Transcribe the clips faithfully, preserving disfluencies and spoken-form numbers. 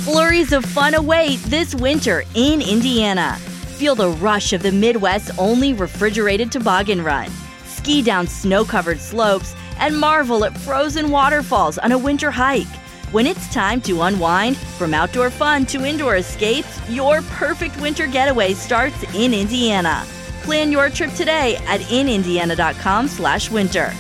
Flurries of fun await this winter in Indiana. Feel the rush of the Midwest's only refrigerated toboggan run. Ski down snow-covered slopes and marvel at frozen waterfalls on a winter hike. When it's time to unwind, from outdoor fun to indoor escapes, your perfect winter getaway starts in Indiana. Plan your trip today at in indiana dot com slash winter.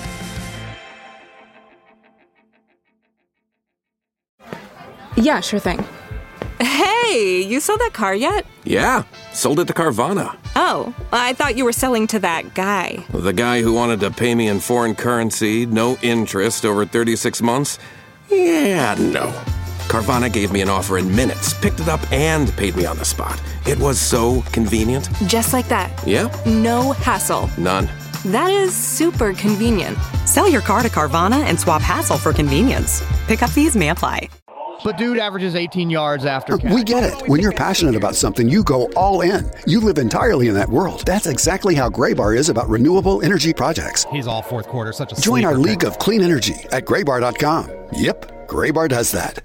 Yeah, sure thing. Hey, you sold that car yet? Yeah, sold it to Carvana. Oh, I thought you were selling to that guy. The guy who wanted to pay me in foreign currency, no interest, over thirty-six months? Yeah, no. Carvana gave me an offer in minutes, picked it up, and paid me on the spot. It was so convenient. Just like that. Yeah? No hassle. None. That is super convenient. Sell your car to Carvana and swap hassle for convenience. Pickup fees may apply. But dude averages eighteen yards after catch. We get it. When you're passionate about something, you go all in. You live entirely in that world. That's exactly how Graybar is about renewable energy projects. He's all fourth quarter, such a Join our sleeper league pick. of clean energy at graybar dot com. Yep, Graybar does that.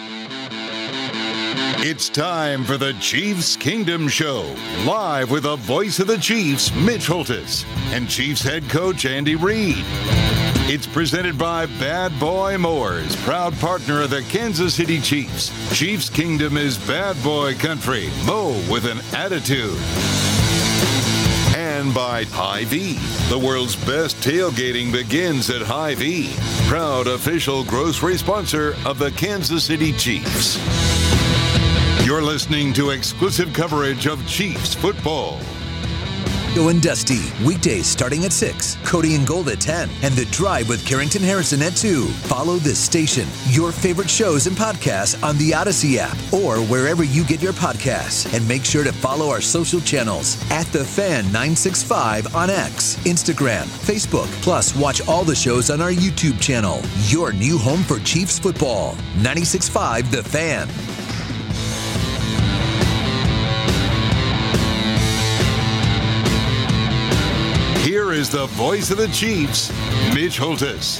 It's time for the Chiefs Kingdom Show, live with the voice of the Chiefs, Mitch Holthus, and Chiefs head coach Andy Reid. It's presented by Bad Boy Mowers, proud partner of the Kansas City Chiefs. Chiefs Kingdom is bad boy country. Mow with an attitude. And by Hy-Vee. The world's best tailgating begins at Hy-Vee, proud official grocery sponsor of the Kansas City Chiefs. You're listening to exclusive coverage of Chiefs football. Joe and Dusty, weekdays starting at six, Cody and Gold at ten, and The Drive with Carrington Harrison at two. Follow this station, your favorite shows and podcasts on the Odyssey app or wherever you get your podcasts. And make sure to follow our social channels at The Fan nine six five on X, Instagram, Facebook. Plus, watch all the shows on our YouTube channel. Your new home for Chiefs football. ninety-six point five The Fan. Here is the voice of the Chiefs, Mitch Holthus.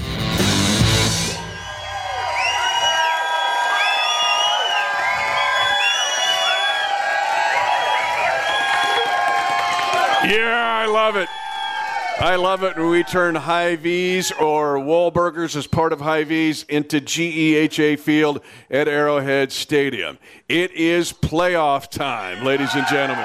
Yeah, I love it. I love it when we turn Hy-Vee's or Wahlburgers as part of Hy-Vee's into G E H A Field at Arrowhead Stadium. It is playoff time, ladies and gentlemen.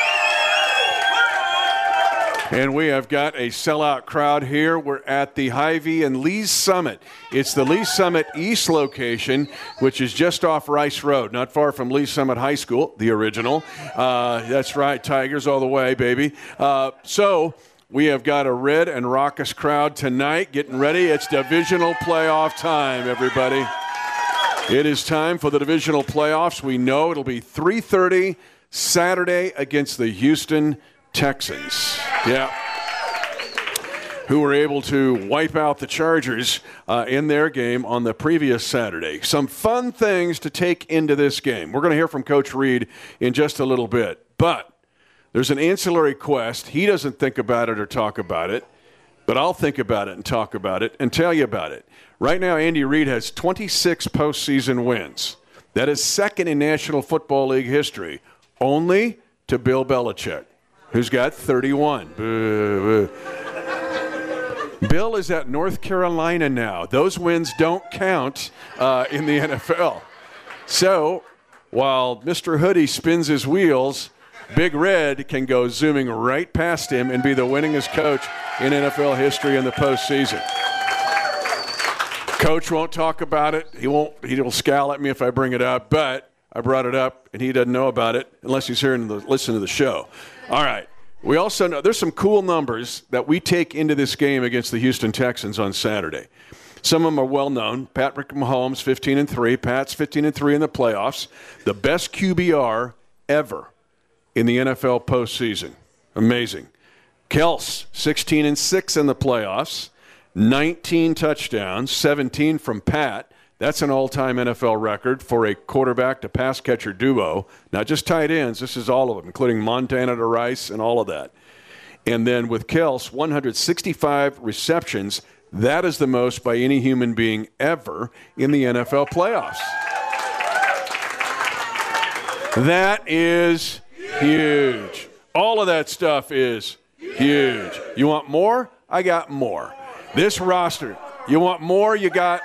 And we have got a sellout crowd here. We're at the Hy-Vee and Lee's Summit. It's the Lee's Summit East location, which is just off Rice Road, not far from Lee's Summit High School, the original. Uh, that's right, Tigers all the way, baby. Uh, so we have got a red and raucous crowd tonight getting ready. It's divisional playoff time, everybody. It is time for the divisional playoffs. We know it'll be three thirty Saturday against the Houston Texans. Yeah. Who were able to wipe out the Chargers uh, in their game on the previous Saturday. Some fun things to take into this game. We're going to hear from Coach Reid in just a little bit. But there's an ancillary quest. He doesn't think about it or talk about it, but I'll think about it and talk about it and tell you about it. Right now, Andy Reid has twenty-six postseason wins. That is second in National Football League history, only to Bill Belichick, who's got thirty-one. Boo, boo. Bill is at North Carolina now. Those wins don't count uh, in the N F L. So while Mister Hoodie spins his wheels, Big Red can go zooming right past him and be the winningest coach in N F L history in the postseason. Coach won't talk about it. He won't. He'll scowl at me if I bring it up, but I brought it up, and he doesn't know about it unless he's here and listen to the show. All right. We also know there's some cool numbers that we take into this game against the Houston Texans on Saturday. Some of them are well known. Patrick Mahomes, fifteen and three. Pat's fifteen and three in the playoffs. The best Q B R ever in the N F L postseason. Amazing. Kels, sixteen and six in the playoffs. nineteen touchdowns, seventeen from Pat. That's an all-time N F L record for a quarterback to pass catcher duo. Not just tight ends. This is all of them, including Montana to Rice and all of that. And then with Kels, one hundred sixty-five receptions. That is the most by any human being ever in the N F L playoffs. That is huge. All of that stuff is huge. You want more? I got more. This roster, you want more? You got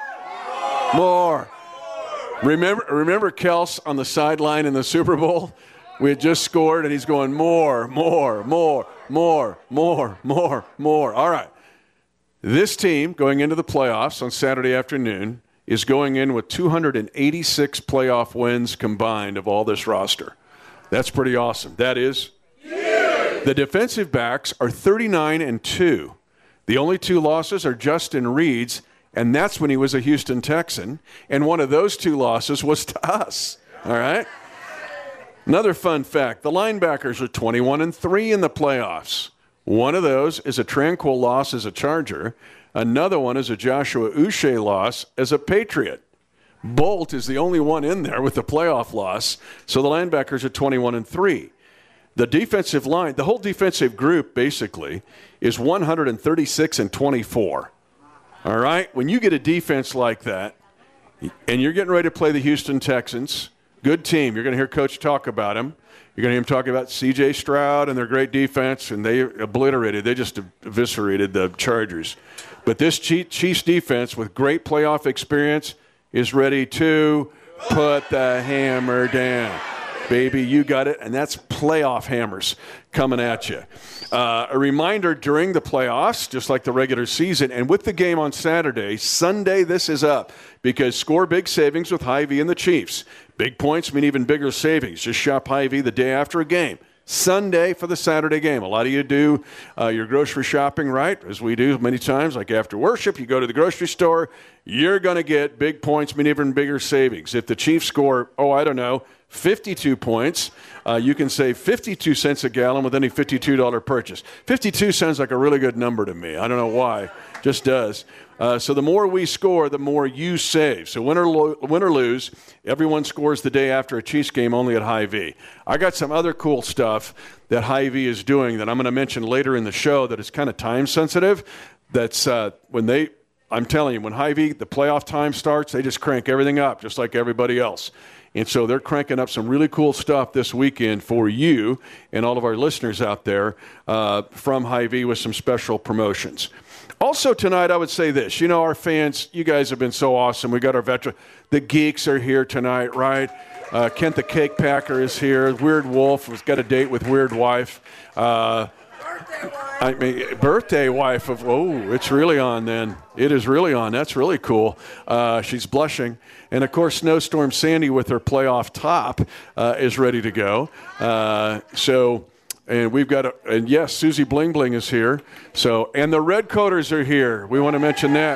more. Remember, remember Kels on the sideline in the Super Bowl? We had just scored, and he's going, more, more, more, more, more, more, more. All right. This team going into the playoffs on Saturday afternoon is going in with two hundred eighty-six playoff wins combined of all this roster. That's pretty awesome. That is huge. The defensive backs are thirty-nine and two. The only two losses are Justin Reed's, and that's when he was a Houston Texan, and one of those two losses was to us. All right? Another fun fact, the linebackers are twenty-one and three in the playoffs. One of those is a Tranquil loss as a Charger. Another one is a Joshua Uche loss as a Patriot. Bolt is the only one in there with the playoff loss, so the linebackers are twenty-one and three. The defensive line, the whole defensive group basically is one hundred thirty-six and twenty-four. All right? When you get a defense like that, and you're getting ready to play the Houston Texans, good team. You're going to hear Coach talk about him. You're going to hear him talk about C J Stroud and their great defense, and they obliterated, they just eviscerated the Chargers. But this Chiefs defense with great playoff experience is ready to put the hammer down. Baby, you got it, and that's playoff hammers coming at you. Uh, a reminder during the playoffs, just like the regular season, and with the game on Saturday, Sunday, this is up, because score big savings with Hy-Vee and the Chiefs. Big points mean even bigger savings. Just shop Hy-Vee the day after a game. Sunday for the Saturday game. A lot of you do uh, your grocery shopping, right, as we do many times, like after worship, you go to the grocery store, you're going to get big points, mean even bigger savings. If the Chiefs score, oh, I don't know, fifty-two points, uh, you can save fifty-two cents a gallon with any fifty-two dollars purchase. fifty-two sounds like a really good number to me. I don't know why. Just does. Uh, so the more we score, the more you save. So win or, lo- win or lose, everyone scores the day after a Chiefs game only at Hy-Vee. I got some other cool stuff that Hy-Vee is doing that I'm going to mention later in the show that is kind of time sensitive. That's uh, when they, I'm telling you, when Hy-Vee, the playoff time starts, they just crank everything up just like everybody else. And so they're cranking up some really cool stuff this weekend for you and all of our listeners out there uh, from Hy-Vee with some special promotions. Also tonight, I would say this. You know, our fans, you guys have been so awesome. We got our veteran. The geeks are here tonight, right? Uh, Kent the Cake Packer is here. Weird Wolf has got a date with Weird Wife. Uh, I mean, birthday wife of, oh, it's really on then. It is really on. That's really cool. Uh, she's blushing. And, of course, Snowstorm Sandy with her playoff top uh, is ready to go. Uh, so... And we've got, a, and yes, Susie Bling Bling is here. So, and the Red Coaters are here. We want to mention that.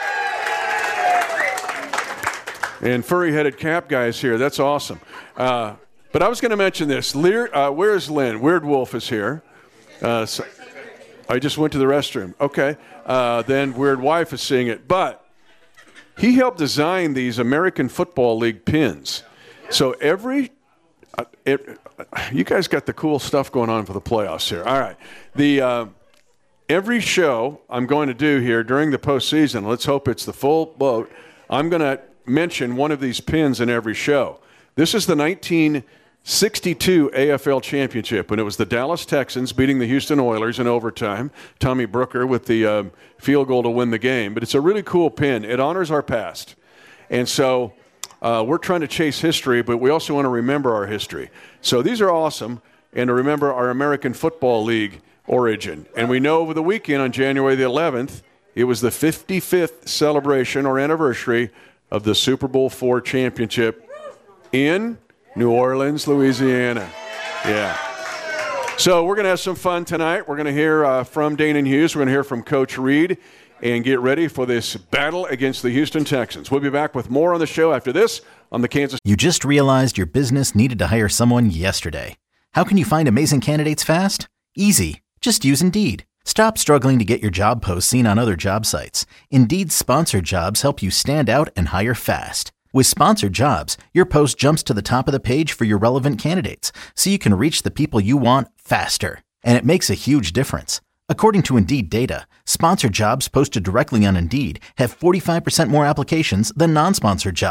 And Furry-Headed Cap Guy is here. That's awesome. Uh, but I was going to mention this. Lear, uh, where's Lynn? Weird Wolf is here. Uh, so I just went to the restroom. Okay. Uh, then Weird Wife is seeing it. But he helped design these American Football League pins. So every... Uh, it, you guys got the cool stuff going on for the playoffs here. All right. The uh, every show I'm going to do here during the postseason, let's hope it's the full boat, I'm going to mention one of these pins in every show. This is the nineteen sixty-two A F L Championship when it was the Dallas Texans beating the Houston Oilers in overtime. Tommy Brooker with the um, field goal to win the game. But it's a really cool pin. It honors our past. And so... Uh, we're trying to chase history, but we also want to remember our history. So these are awesome, and to remember our American Football League origin. And we know over the weekend on January the eleventh, it was the fifty-fifth celebration or anniversary of the Super Bowl four championship in New Orleans, Louisiana. Yeah. So we're going to have some fun tonight. We're going to hear uh, from Danon Hughes. We're going to hear from Coach Reed. And get ready for this battle against the Houston Texans. We'll be back with more on the show after this on the Kansas. You just realized your business needed to hire someone yesterday. How can you find amazing candidates fast? Easy. Just use Indeed. Stop struggling to get your job posts seen on other job sites. Indeed's sponsored jobs help you stand out and hire fast. With sponsored jobs, your post jumps to the top of the page for your relevant candidates, so you can reach the people you want faster. And it makes a huge difference. According to Indeed data, sponsored jobs posted directly on Indeed have forty-five percent more applications than non-sponsored jobs.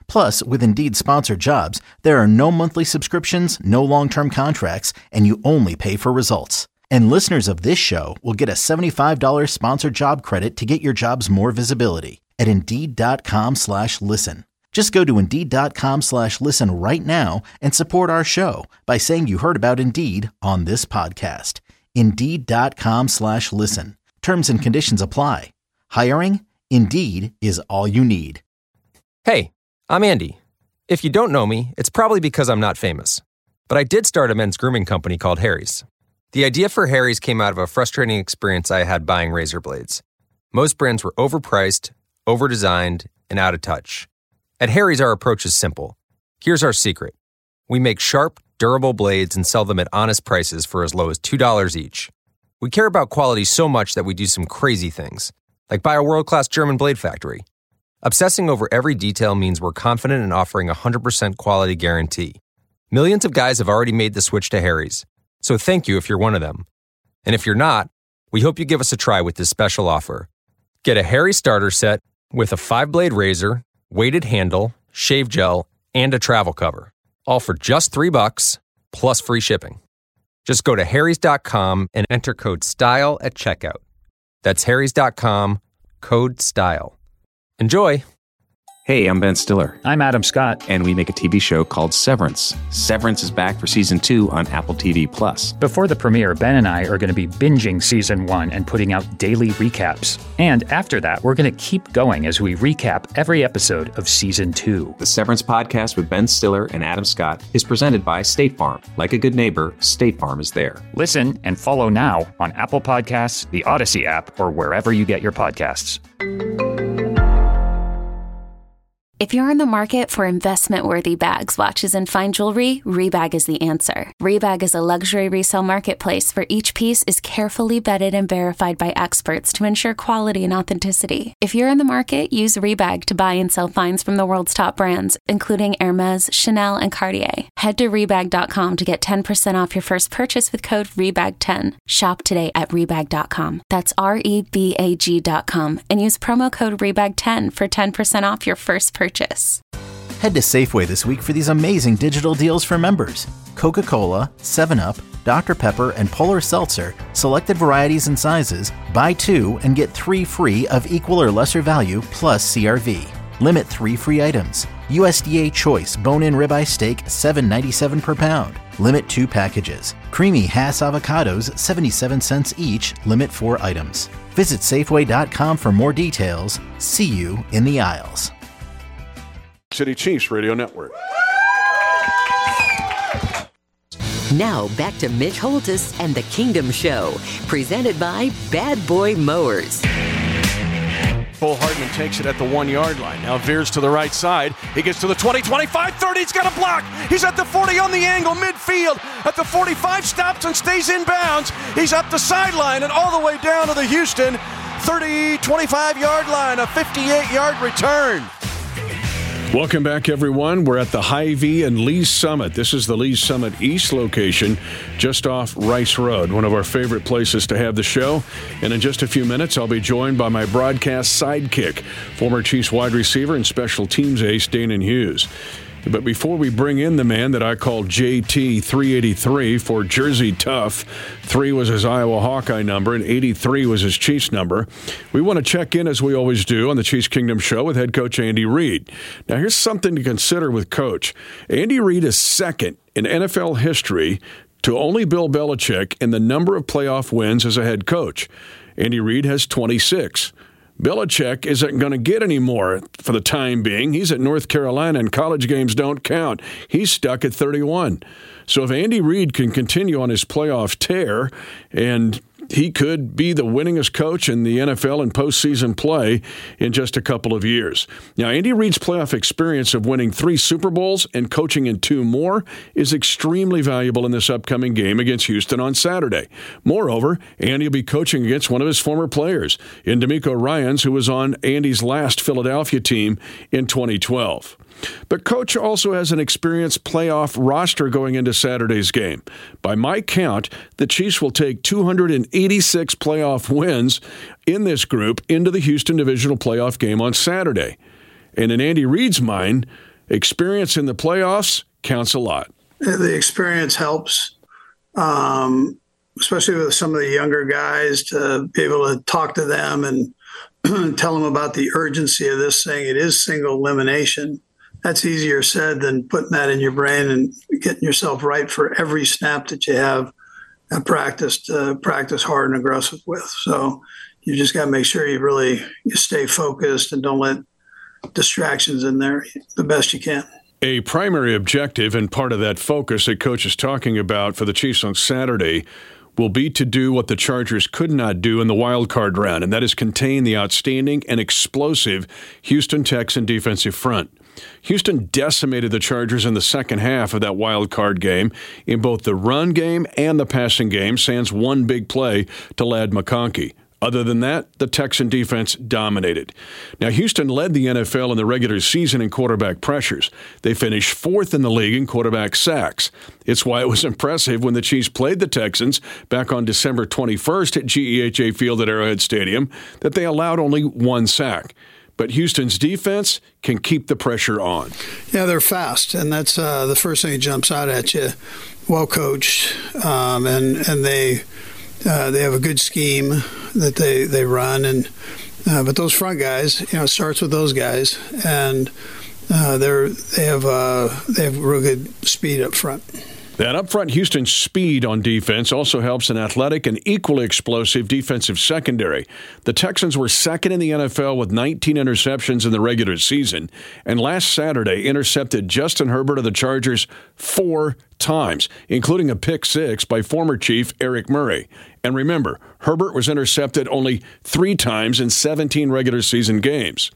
Plus, with Indeed Sponsored Jobs, there are no monthly subscriptions, no long-term contracts, and you only pay for results. And listeners of this show will get a seventy-five dollars sponsored job credit to get your jobs more visibility at Indeed.com slash listen. Just go to Indeed.com slash listen right now and support our show by saying you heard about Indeed on this podcast. Indeed.com slash listen. Terms and conditions apply. Hiring? Indeed is all you need. Hey, I'm Andy. If you don't know me, it's probably because I'm not famous. But I did start a men's grooming company called Harry's. The idea for Harry's came out of a frustrating experience I had buying razor blades. Most brands were overpriced, overdesigned, and out of touch. At Harry's, our approach is simple. Here's our secret. We make sharp, durable blades and sell them at honest prices for as low as two dollars each. We care about quality so much that we do some crazy things, like buy a world-class German blade factory. Obsessing over every detail means we're confident in offering a one hundred percent quality guarantee. Millions of guys have already made the switch to Harry's, so thank you if you're one of them. And if you're not, we hope you give us a try with this special offer. Get a Harry's starter set with a five-blade razor, weighted handle, shave gel, and a travel cover, all for just three bucks plus free shipping. Just go to harrys dot com and enter code STYLE at checkout. That's harrys dot com, code STYLE. Enjoy! Hey, I'm Ben Stiller. I'm Adam Scott. And we make a T V show called Severance. Severance is back for season two on Apple T V Plus. Before the premiere, Ben and I are going to be binging season one and putting out daily recaps. And after that, we're going to keep going as we recap every episode of season two. The Severance podcast with Ben Stiller and Adam Scott is presented by State Farm. Like a good neighbor, State Farm is there. Listen and follow now on Apple Podcasts, the Odyssey app, or wherever you get your podcasts. If you're in the market for investment-worthy bags, watches, and fine jewelry, Rebag is the answer. Rebag is a luxury resale marketplace where each piece is carefully vetted and verified by experts to ensure quality and authenticity. If you're in the market, use Rebag to buy and sell finds from the world's top brands, including Hermes, Chanel, and Cartier. Head to Rebag dot com to get ten percent off your first purchase with code Rebag ten. Shop today at Rebag dot com. That's R E B A G dot com. And use promo code Rebag ten for ten percent off your first purchase. Purchase. Head to Safeway this week for these amazing digital deals for members. Coca-Cola, seven up, Doctor Pepper, and Polar Seltzer, selected varieties and sizes, buy two and get three free of equal or lesser value plus C R V. Limit three free items. U S D A Choice bone-in ribeye steak, seven ninety-seven per pound. Limit two packages. Creamy Hass avocados, seventy-seven cents each. Limit four items. Visit Safeway dot com for more details. See you in the aisles. City Chiefs Radio Network. Now back to Mitch Holthus and the Kingdom Show, presented by Bad Boy Mowers. Cole Hardman takes it at the one-yard line. Now veers to the right side. He gets to the twenty, twenty-five, thirty. He's got a block. He's at the forty on the angle, midfield. At the forty-five, stops and stays in bounds. He's up the sideline and all the way down to the Houston thirty, twenty-five-yard line, a fifty-eight-yard return. Welcome back, everyone. We're at the Hy-Vee and Lee's Summit. This is the Lee's Summit East location, just off Rice Road, one of our favorite places to have the show. And in just a few minutes, I'll be joined by my broadcast sidekick, former Chiefs wide receiver and special teams ace, Danon Hughes. But before we bring in the man that I call J T three eighty-three for Jersey Tough, three was his Iowa Hawkeye number and eighty-three was his Chiefs number, we want to check in, as we always do, on the Chiefs Kingdom Show with head coach Andy Reid. Now, here's something to consider with Coach. Andy Reid is second in N F L history to only Bill Belichick in the number of playoff wins as a head coach. Andy Reid has twenty-six. Belichick isn't going to get any more for the time being. He's at North Carolina, and college games don't count. He's stuck at thirty-one. So if Andy Reid can continue on his playoff tear, and he could be the winningest coach in the N F L in postseason play in just a couple of years. Now, Andy Reid's playoff experience of winning three Super Bowls and coaching in two more is extremely valuable in this upcoming game against Houston on Saturday. Moreover, Andy will be coaching against one of his former players, in DeMeco Ryans, who was on Andy's last Philadelphia team in twenty twelve. But Coach also has an experienced playoff roster going into Saturday's game. By my count, the Chiefs will take two hundred eighty-six playoff wins in this group into the Houston Divisional Playoff game on Saturday. And in Andy Reid's mind, experience in the playoffs counts a lot. The experience helps, um, especially with some of the younger guys, to be able to talk to them and tell them about the urgency of this thing. It is single elimination. That's easier said than putting that in your brain and getting yourself right for every snap that you have practiced, uh, practice hard and aggressive with. So you just got to make sure you really you stay focused and don't let distractions in there the best you can. A primary objective and part of that focus that Coach is talking about for the Chiefs on Saturday will be to do what the Chargers could not do in the wild card round, and that is contain the outstanding and explosive Houston Texan defensive front. Houston decimated the Chargers in the second half of that wild card game in both the run game and the passing game, sans one big play to Ladd McConkey. Other than that, the Texan defense dominated. Now, Houston led the N F L in the regular season in quarterback pressures. They finished fourth in the league in quarterback sacks. It's why it was impressive when the Chiefs played the Texans back on December twenty-first at G E H A Field at Arrowhead Stadium that they allowed only one sack. But Houston's defense can keep the pressure on. Yeah, they're fast, and that's uh, the first thing that jumps out at you. Well coached, um, and and they uh, they have a good scheme that they, they run, and uh, but those front guys, you know, it starts with those guys, and uh, they're they have uh, they have real good speed up front. That up front Houston speed on defense also helps an athletic and equally explosive defensive secondary. The Texans were second in the N F L with nineteen interceptions in the regular season, and last Saturday intercepted Justin Herbert of the Chargers four times, including a pick six by former Chief Eric Murray. And remember, Herbert was intercepted only three times in seventeen regular season games.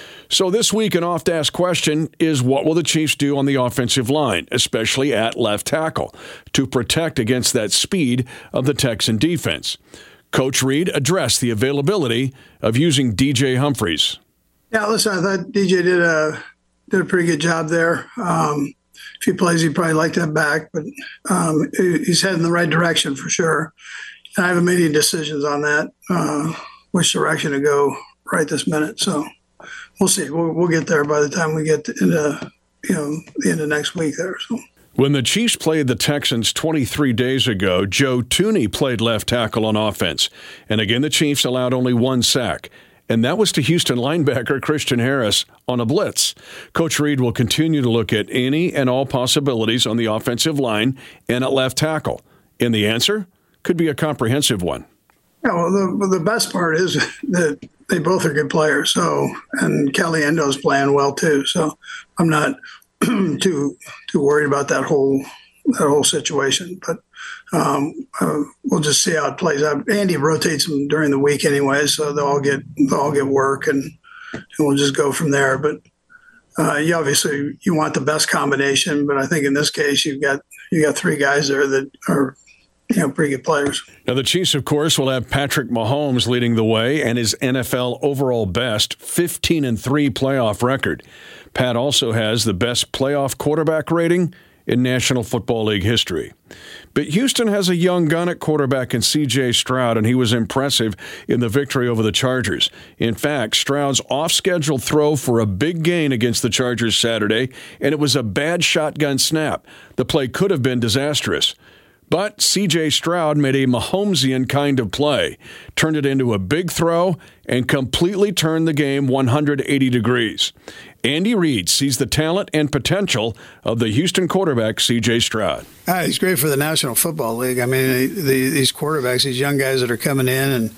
So this week, an oft-asked question is, what will the Chiefs do on the offensive line, especially at left tackle, to protect against that speed of the Texan defense? Coach Reid addressed the availability of using D J Humphries. Yeah, listen, I thought D J did a did a pretty good job there. Um, if he plays, he'd probably like that back, but um, he's heading in the right direction for sure. And I haven't made any decisions on that, uh, which direction to go right this minute. So we'll see. We'll, we'll get there by the time we get into, you know, the end of next week there. So. When the Chiefs played the Texans twenty-three days ago, Joe Thuney played left tackle on offense. And again, the Chiefs allowed only one sack. And that was to Houston linebacker Christian Harris on a blitz. Coach Reid will continue to look at any and all possibilities on the offensive line and at left tackle. And the answer could be a comprehensive one. Yeah, well, the, the best part is that they both are good players. So, and Kelly Endo's playing well too. So, I'm not too too worried about that whole that whole situation. But um, uh, we'll just see how it plays out. Andy rotates them during the week anyway, so they'll all get they'll all get work, and, and we'll just go from there. But uh, you obviously you want the best combination. But I think in this case, you've got you got three guys there that are, you know, pretty good players. Now, the Chiefs, of course, will have Patrick Mahomes leading the way and his N F L overall best fifteen and three playoff record. Pat also has the best playoff quarterback rating in National Football League history. But Houston has a young gun at quarterback in C J Stroud, and he was impressive in the victory over the Chargers. In fact, Stroud's off-schedule throw for a big gain against the Chargers Saturday, and it was a bad shotgun snap. The play could have been disastrous. But C J Stroud made a Mahomesian kind of play, turned it into a big throw, and completely turned the game one hundred eighty degrees. Andy Reid sees the talent and potential of the Houston quarterback, C J Stroud. Ah, he's great for the National Football League. I mean, the, these quarterbacks, these young guys that are coming in, and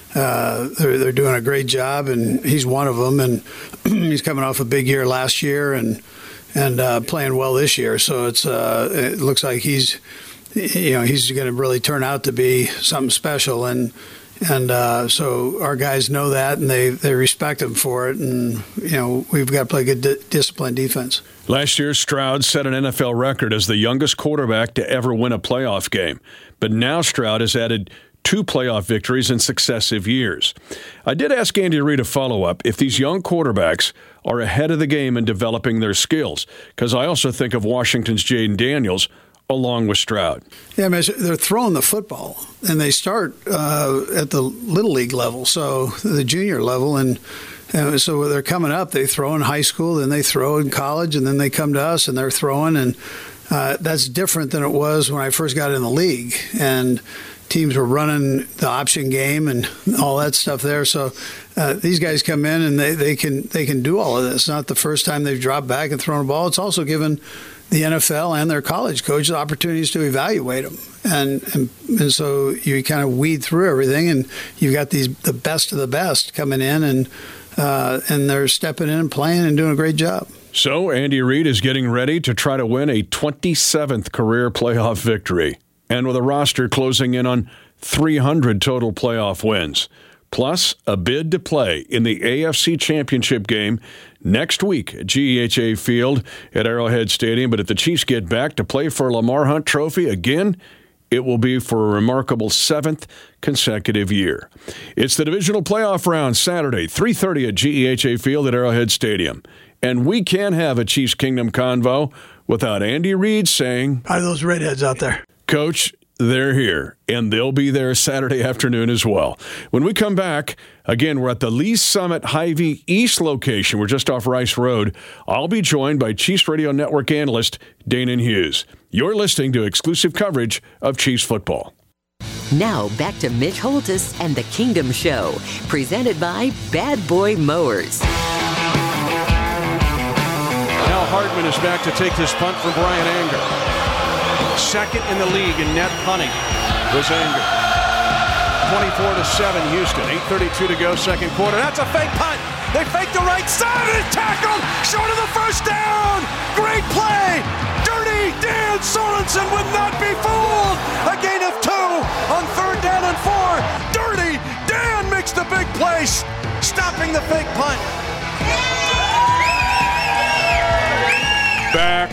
uh, they're, they're doing a great job, and he's one of them. And he's coming off a big year last year and and uh, playing well this year. So it's uh, it looks like he's you know, he's going to really turn out to be something special. And and uh, so our guys know that, and they, they respect him for it. And, you know, we've got to play good, di- disciplined defense. Last year, Stroud set an N F L record as the youngest quarterback to ever win a playoff game. But now Stroud has added two playoff victories in successive years. I did ask Andy Reid a follow-up if these young quarterbacks are ahead of the game in developing their skills, because I also think of Washington's Jaden Daniels along with Stroud. Yeah, I mean, they're throwing the football, and they start uh, at the Little League level, so the junior level, and And so they're coming up, they throw in high school, then they throw in college, and then they come to us and they're throwing. And uh, that's different than it was when I first got in the league. And teams were running the option game and all that stuff there. So uh, these guys come in and they, they can they can do all of this. It's not the first time they've dropped back and thrown a ball. It's also given the N F L and their college coaches opportunities to evaluate them. And, and and so you kind of weed through everything, and you've got these the best of the best coming in, and uh, and they're stepping in and playing and doing a great job. So Andy Reid is getting ready to try to win a twenty-seventh career playoff victory, and with a roster closing in on three hundred total playoff wins, plus a bid to play in the A F C Championship game next week at G E H A Field at Arrowhead Stadium. But if the Chiefs get back to play for a Lamar Hunt Trophy again, it will be for a remarkable seventh consecutive year. It's the divisional playoff round Saturday, three thirty at G E H A Field at Arrowhead Stadium. And we can't have a Chiefs Kingdom convo without Andy Reid saying, "How are those redheads out there?" Coach, they're here, and they'll be there Saturday afternoon as well. When we come back, again, we're at the Lee's Summit Hy-Vee East location. We're just off Rice Road. I'll be joined by Chiefs Radio Network analyst Danon Hughes. You're listening to exclusive coverage of Chiefs football. Now back to Mitch Holthus and the Kingdom Show, presented by Bad Boy Mowers. Now Hardman is back to take this punt from Brian Anger. Second in the league in net punting was Anger. twenty-four to seven Houston. eight thirty-two to go, second quarter. That's a fake punt. They fake the right side and it's tackled. Short of the first down. Great play. Dirty Dan Sorensen would not be fooled. A gain of two on third down and four. Dirty Dan makes the big place, stopping the fake punt. Back.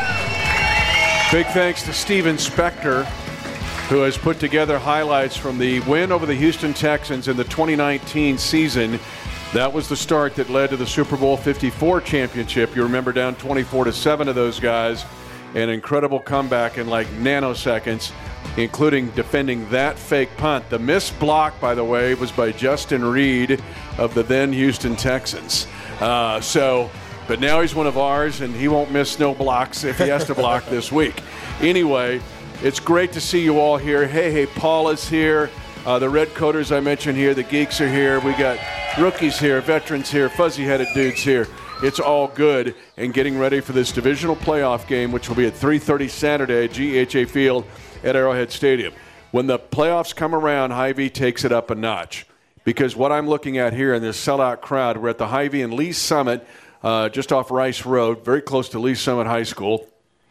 Big thanks to Steven Spector, who has put together highlights from the win over the Houston Texans in the twenty nineteen season. That was the start that led to the Super Bowl fifty-four championship. You remember down twenty-four to seven of those guys. An incredible comeback in like nanoseconds, including defending that fake punt. The missed block, by the way, was by Justin Reid of the then Houston Texans. Uh, so... But now he's one of ours, and he won't miss no blocks if he has to block this week. Anyway, it's great to see you all here. Hey, hey, Paul is here. Uh, the Red Coaters I mentioned here. The Geeks are here. We got rookies here, veterans here, fuzzy-headed dudes here. It's all good, and getting ready for this divisional playoff game, which will be at three thirty Saturday at G E H A Field at Arrowhead Stadium. When the playoffs come around, Hy-Vee takes it up a notch. Because what I'm looking at here in this sellout crowd, we're at the Hy-Vee and Lee's Summit, Uh, just off Rice Road, very close to Lee's Summit High School.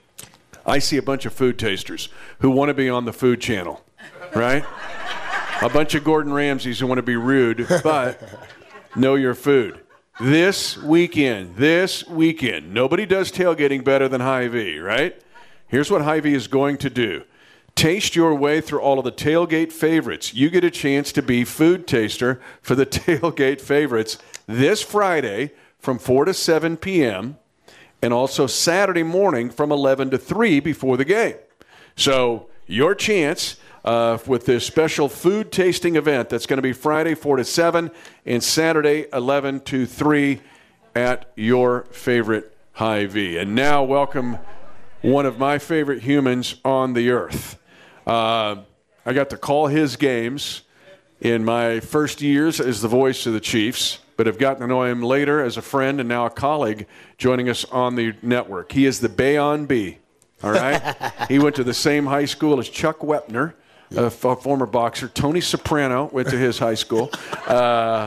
I see a bunch of food tasters who want to be on the Food Channel, right? A bunch of Gordon Ramsays who want to be rude, but know your food. This weekend, this weekend, nobody does tailgating better than Hy-Vee, right? Here's what Hy-Vee is going to do. Taste your way through all of the tailgate favorites. You get a chance to be food taster for the tailgate favorites this Friday from four to seven p.m., and also Saturday morning from eleven to three before the game. So your chance uh, with this special food tasting event that's going to be Friday four to seven and Saturday eleven to three at your favorite Hy-Vee. And now welcome one of my favorite humans on the earth. Uh, I got to call his games in my first years as the voice of the Chiefs, but have gotten to know him later as a friend and now a colleague joining us on the network. He is the Bayon B, all right? He went to the same high school as Chuck Wepner, a f- former boxer. Tony Soprano went to his high school. Uh,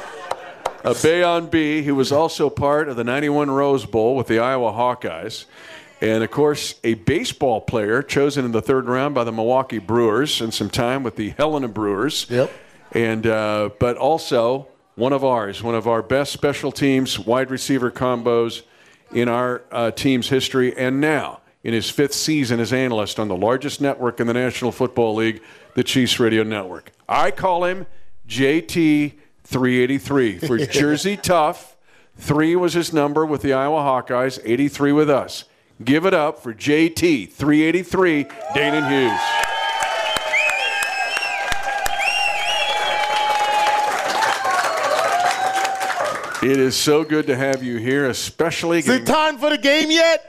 a Bayon B, who was also part of the ninety-one Rose Bowl with the Iowa Hawkeyes. And, of course, a baseball player chosen in the third round by the Milwaukee Brewers and some time with the Helena Brewers. Yep. And uh, but also one of ours, one of our best special teams wide receiver combos in our uh, team's history, and now in his fifth season as analyst on the largest network in the National Football League, the Chiefs Radio Network. I call him J T three eighty-three for Jersey Tough. Three was his number with the Iowa Hawkeyes, eighty-three with us. Give it up for J T three eighty-three, Danon Hughes. It is so good to have you here, especially. Is it time for the game yet?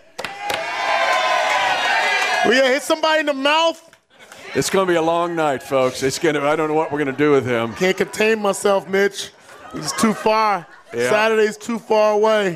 Will you hit somebody in the mouth? It's going to be a long night, folks. It's going to. I don't know what we're going to do with him. Can't contain myself, Mitch. It's too far. Yeah. Saturday's too far away.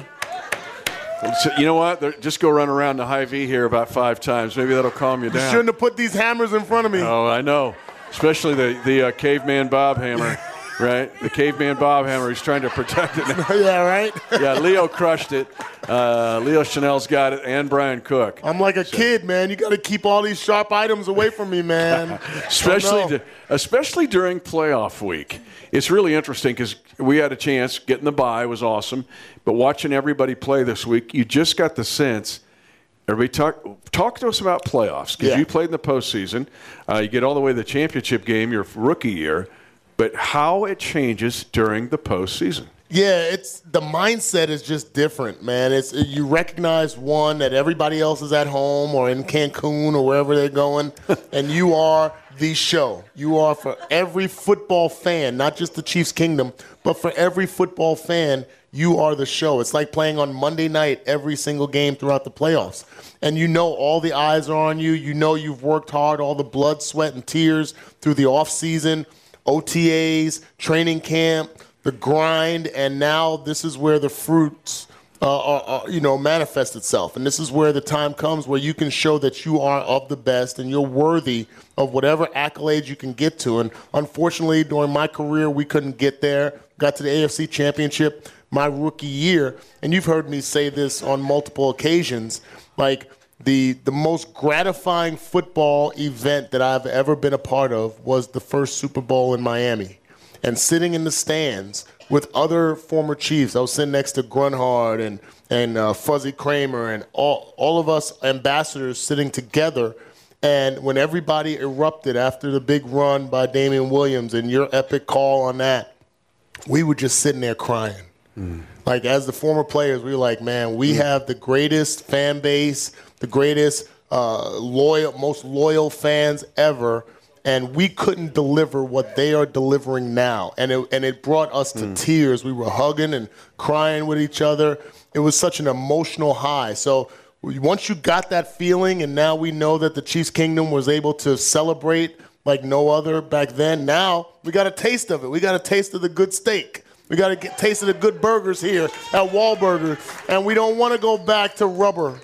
So, you know what? They're, just go run around the Hy-Vee here about five times. Maybe that'll calm you down. You shouldn't have put these hammers in front of me. Oh, I know. Especially the, the uh, Caveman Bob hammer, right? The Caveman Bob hammer. He's trying to protect it now. Yeah, right? Yeah, Leo crushed it. Uh, Leo Chanel's got it, and Brian Cook. I'm like a so. kid, man. You got to keep all these sharp items away from me, man. especially, oh, no. to, especially during playoff week. It's really interesting because we had a chance. Getting the bye was awesome. But watching everybody play this week, you just got the sense. Everybody talk, talk to us about playoffs because yeah. you played in the postseason. Uh, you get all the way to the championship game your rookie year. But how it changes during the postseason. Yeah, it's the mindset is just different, man. It's you recognize one that everybody else is at home or in Cancun or wherever they're going, and you are the show. You are for every football fan, not just the Chiefs Kingdom, but for every football fan, you are the show. It's like playing on Monday night every single game throughout the playoffs. And you know all the eyes are on you. You know you've worked hard, all the blood, sweat, and tears through the offseason, O T As, training camp, the grind, and now this is where the fruits, uh, are, are, you know, manifest itself. And this is where the time comes where you can show that you are of the best and you're worthy of whatever accolades you can get to. And unfortunately, during my career, we couldn't get there. Got to the A F C Championship my rookie year, and you've heard me say this on multiple occasions, like the the most gratifying football event that I've ever been a part of was the first Super Bowl in Miami. And sitting in the stands with other former Chiefs. I was sitting next to Grunhard and, and uh, Fuzzy Kramer and all, all of us ambassadors sitting together. And when everybody erupted after the big run by Damian Williams and your epic call on that, we were just sitting there crying. Mm. Like, as the former players, we were like, man, we mm. have the greatest fan base, the greatest, uh, loyal, most loyal fans ever. And we couldn't deliver what they are delivering now. And it, and it brought us to mm. tears. We were hugging and crying with each other. It was such an emotional high. So once you got that feeling, and now we know that the Chiefs Kingdom was able to celebrate like no other back then, now we got a taste of it. We got a taste of the good steak. We got a taste of the good burgers here at Wahlburger. And we don't want to go back to rubber.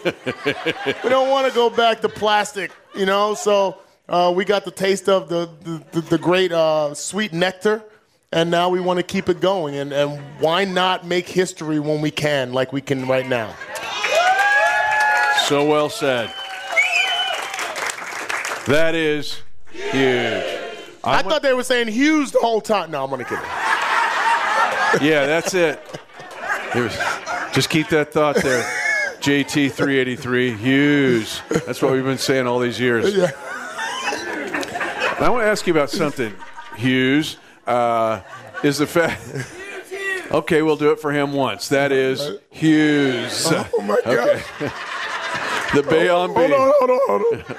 We don't want to go back to plastic, you know, so... Uh, we got the taste of the the, the, the great uh, sweet nectar, and now we want to keep it going. And, and why not make history when we can, like we can right now? So well said. That is huge. I, I thought they were saying Hughes the whole time. No, I'm going to kid. Yeah, that's it. Was, just keep that thought there. J T three eighty-three, Hughes. That's what we've been saying all these years. Yeah. I want to ask you about something, Hughes. Uh, is the fact? Okay, we'll do it for him once. That is Hughes. Oh my God! Okay. The Bayonne Hold on, hold on, hold on.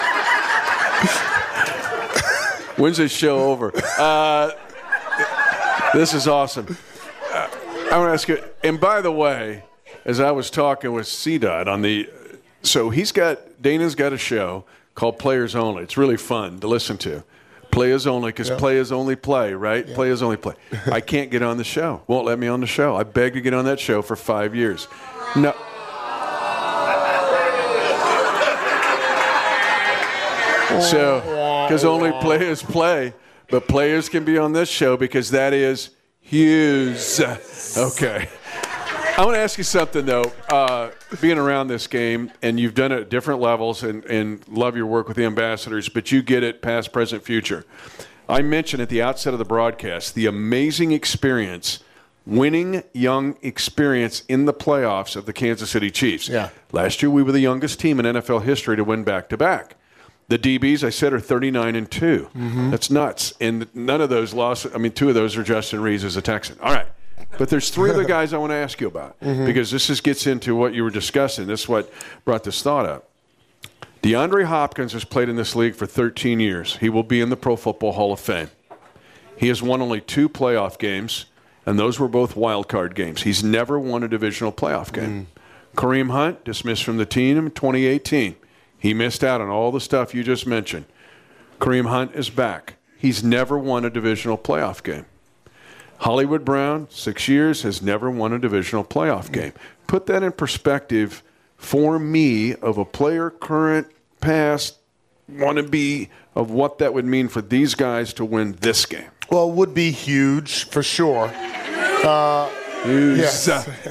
When's this show over? Uh, this is awesome. Uh, I want to ask you. And by the way, as I was talking with C Dot on the, so he's got Dana's got a show called Players Only. It's really fun to listen to. Players Only, because yeah. players only play, right? Yeah. Players only play. I can't get on the show. Won't let me on the show. I begged to get on that show for five years. No. So, because only players play, but players can be on this show because that is Hughes. Okay. I want to ask you something, though. Uh, being around this game, and you've done it at different levels, and, and love your work with the ambassadors, but you get it past, present, future. I mentioned at the outset of the broadcast the amazing experience, winning young experience in the playoffs of the Kansas City Chiefs. Yeah. Last year, we were the youngest team in N F L history to win back-to-back. The D Bs, I said, are thirty-nine and two. Mm-hmm. That's nuts. And none of those lost. I mean, two of those are Justin Reeves as a Texan. All right. But there's three other guys I want to ask you about mm-hmm. because this is, gets into what you were discussing. This is what brought this thought up. DeAndre Hopkins has played in this league for thirteen years. He will be in the Pro Football Hall of Fame. He has won only two playoff games, and those were both wild card games. He's never won a divisional playoff game. Mm. Kareem Hunt, dismissed from the team in twenty eighteen. He missed out on all the stuff you just mentioned. Kareem Hunt is back. He's never won a divisional playoff game. Hollywood Brown, six years, has never won a divisional playoff game. Put that in perspective for me of a player, current, past, wannabe, of what that would mean for these guys to win this game. Well, it would be huge for sure. Uh, yes.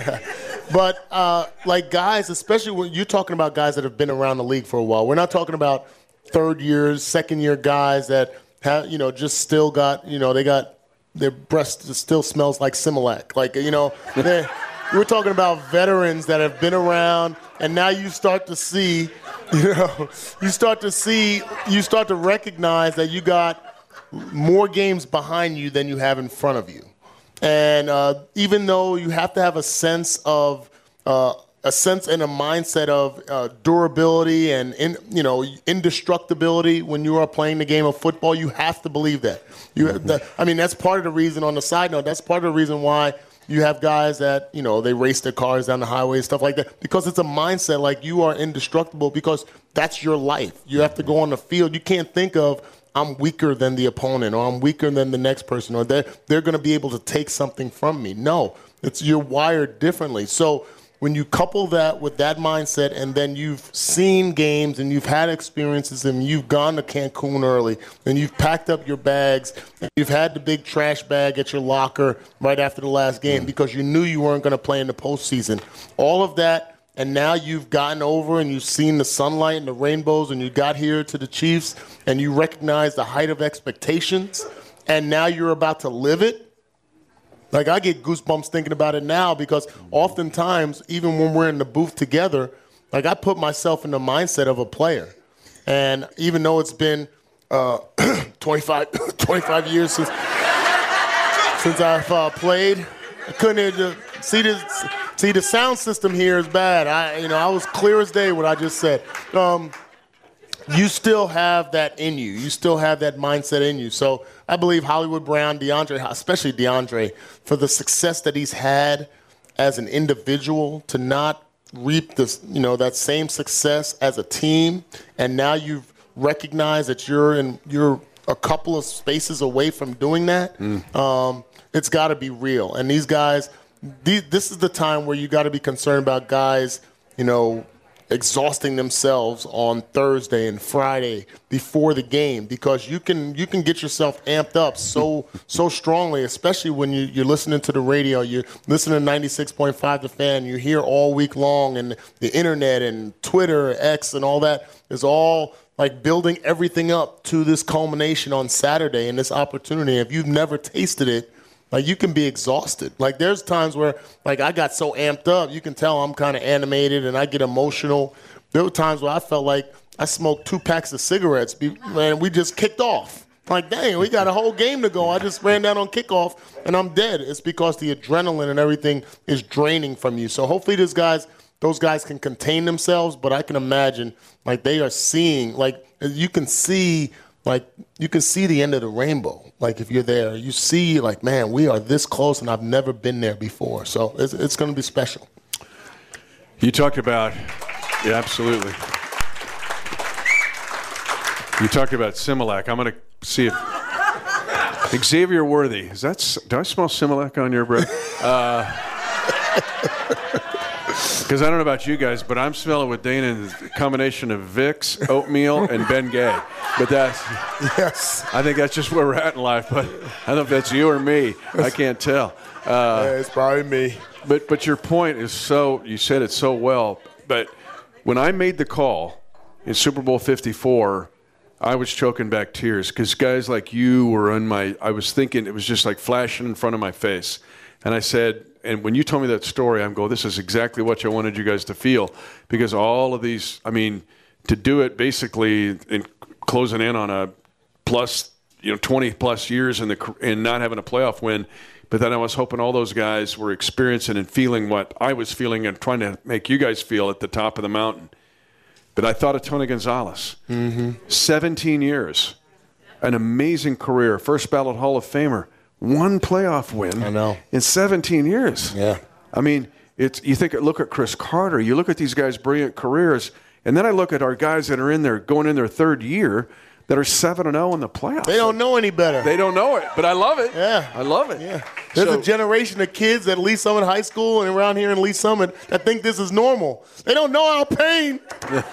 But, uh, like, guys, especially when you're talking about guys that have been around the league for a while, we're not talking about third years, second year guys that have, you know, just still got, you know, they got their breast still smells like Similac. Like, you know, we're talking about veterans that have been around, and now you start to see, you know, you start to see, you start to recognize that you got more games behind you than you have in front of you. And uh, even though you have to have a sense of uh, a sense and a mindset of uh, durability and in, you know indestructibility when you are playing the game of football, you have to believe that. You, mm-hmm. the, I mean, that's part of the reason. On the side note, that's part of the reason why you have guys that you know they race their cars down the highway and stuff like that, because it's a mindset like you are indestructible because that's your life. You have to go on the field. You can't think of I'm weaker than the opponent, or I'm weaker than the next person, or they're, they're going to be able to take something from me. No, it's you're wired differently. So when you couple that with that mindset, and then you've seen games and you've had experiences and you've gone to Cancun early and you've packed up your bags and you've had the big trash bag at your locker right after the last game because you knew you weren't going to play in the postseason, all of that. And now you've gotten over and you've seen the sunlight and the rainbows, and you got here to the Chiefs and you recognize the height of expectations, and now you're about to live it. Like, I get goosebumps thinking about it now because oftentimes, even when we're in the booth together, like, I put myself in the mindset of a player. And even though it's been uh, twenty-five, twenty-five years since, since I've uh, played, I couldn't uh, see this. See, the sound system here is bad. I, you know, I was clear as day what I just said. Um, you still have that in you. You still have that mindset in you. So I believe Hollywood Brown, DeAndre, especially DeAndre, for the success that he's had as an individual, to not reap this, you know, that same success as a team, and now you've recognized that you're in, you're a couple of spaces away from doing that. Mm. Um, it's got to be real. And these guys. This is the time where you got to be concerned about guys, you know, exhausting themselves on Thursday and Friday before the game, because you can you can get yourself amped up so so strongly, especially when you, you're listening to the radio, you're listening to ninety-six point five The Fan, you're here all week long, and the internet and Twitter, X, and all that is all like building everything up to this culmination on Saturday and this opportunity. If you've never tasted it, like, you can be exhausted. Like, there's times where, like, I got so amped up, you can tell I'm kind of animated and I get emotional. There were times where I felt like I smoked two packs of cigarettes, and we just kicked off. Like, dang, we got a whole game to go. I just ran down on kickoff, and I'm dead. It's because the adrenaline and everything is draining from you. So hopefully these guys, those guys can contain themselves, but I can imagine, like, they are seeing, like, you can see – Like, you can see the end of the rainbow. Like, if you're there, you see, like, man, we are this close, and I've never been there before. So it's, it's going to be special. You talked about, yeah, absolutely. You talked about Similac. I'm going to see if Xavier Worthy, is that, do I smell Similac on your breath? Uh, Because I don't know about you guys, but I'm smelling with Dana a combination of Vicks, oatmeal, and Ben Gay. But that's, yes, I think that's just where we're at in life. But I don't know if that's you or me. I can't tell. Uh, yeah, it's probably me. But but your point is so, you said it so well. But when I made the call in Super Bowl fifty-four, I was choking back tears because guys like you were on my, I was thinking, it was just like flashing in front of my face. And I said, and when you told me that story, I'm going, this is exactly what I wanted you guys to feel, because all of these, I mean, to do it basically in closing in on a plus, you know, twenty plus years in the and not having a playoff win, but then I was hoping all those guys were experiencing and feeling what I was feeling and trying to make you guys feel at the top of the mountain. But I thought of Tony Gonzalez, mm-hmm. seventeen years, an amazing career, first ballot Hall of Famer. one playoff win I know. in seventeen years. Yeah. I mean, it's you think look at Chris Carter, you look at these guys' brilliant careers, and then I look at our guys that are in there going in their third year that are seven and oh in the playoffs. They don't know any better. They don't know it, but I love it. Yeah. I love it. Yeah. There's So- a generation of kids at Lee Summit High School and around here in Lee Summit that think this is normal. They don't know our pain.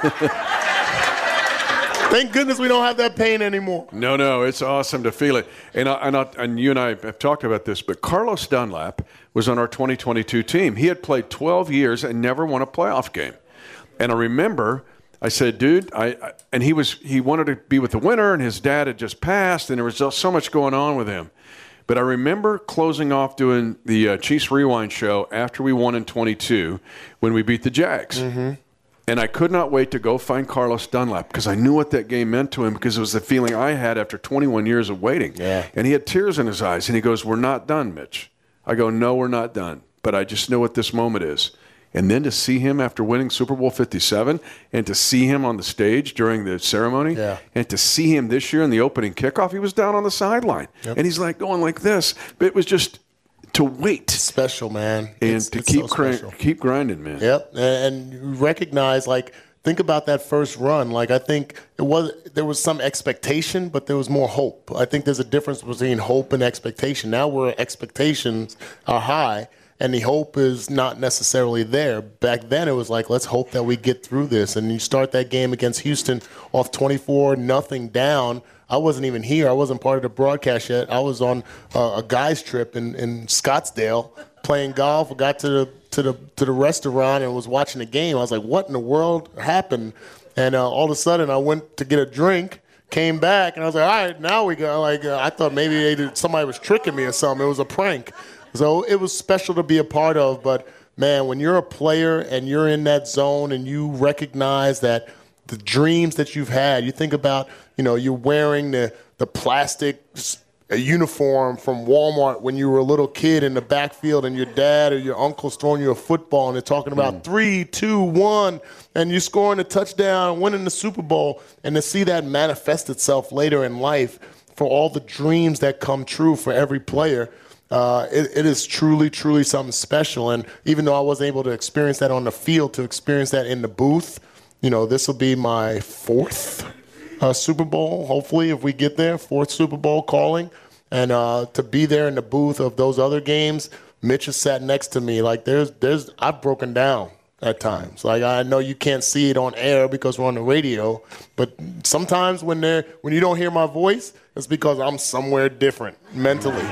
Thank goodness we don't have that pain anymore. No, no, it's awesome to feel it. And, I, and, I, and you and I have talked about this, but Carlos Dunlap was on our twenty twenty-two team. He had played twelve years and never won a playoff game. And I remember I said, dude, I, I and he was he wanted to be with the winner, and his dad had just passed, and there was just so much going on with him. But I remember closing off doing the uh, Chiefs Rewind show after we won in twenty-two when we beat the Jags. Mm-hmm. And I could not wait to go find Carlos Dunlap because I knew what that game meant to him because it was the feeling I had after twenty-one years of waiting. Yeah. And he had tears in his eyes, and he goes, we're not done, Mitch. I go, no, we're not done. But I just know what this moment is. And then to see him after winning Super Bowl fifty-seven and to see him on the stage during the ceremony Yeah. and to see him this year in the opening kickoff, he was down on the sideline. Yep. And he's like going like this. But it was just to wait. Special, man. And It's- to it's keep so cra- special. keep grinding, man. Yep, and, and you recognize, like, think about that first run. Like, I think it was there was some expectation, but there was more hope. I think there's a difference between hope and expectation. Now where expectations are high and the hope is not necessarily there. Back then it was like, let's hope that we get through this. And you start that game against Houston off twenty-four nothing down. I wasn't even here. I wasn't part of the broadcast yet. I was on uh, a guy's trip in, in Scottsdale playing golf. I got to the to the to the restaurant and was watching the game. I was like, what in the world happened? And uh, all of a sudden, I went to get a drink, came back, and I was like, all right, now we go. Like uh, I thought maybe they did, somebody was tricking me or something. It was a prank. So it was special to be a part of. But man, when you're a player and you're in that zone and you recognize that the dreams that you've had, you think about, you know, you're wearing the the plastic a uniform from Walmart when you were a little kid in the backfield and your dad or your uncle's throwing you a football and they're talking about mm. three, two, one, and you're scoring a touchdown, winning the Super Bowl, and to see that manifest itself later in life for all the dreams that come true for every player, uh, it, it is truly, truly something special. And even though I wasn't able to experience that on the field, to experience that in the booth, you know, this will be my fourth Uh, Super Bowl, hopefully, if we get there, fourth Super Bowl calling. And uh, to be there in the booth of those other games, Mitch has sat next to me. Like, there's, there's, I've broken down at times. Like, I know you can't see it on air because we're on the radio, but sometimes when they're, when you don't hear my voice, it's because I'm somewhere different mentally.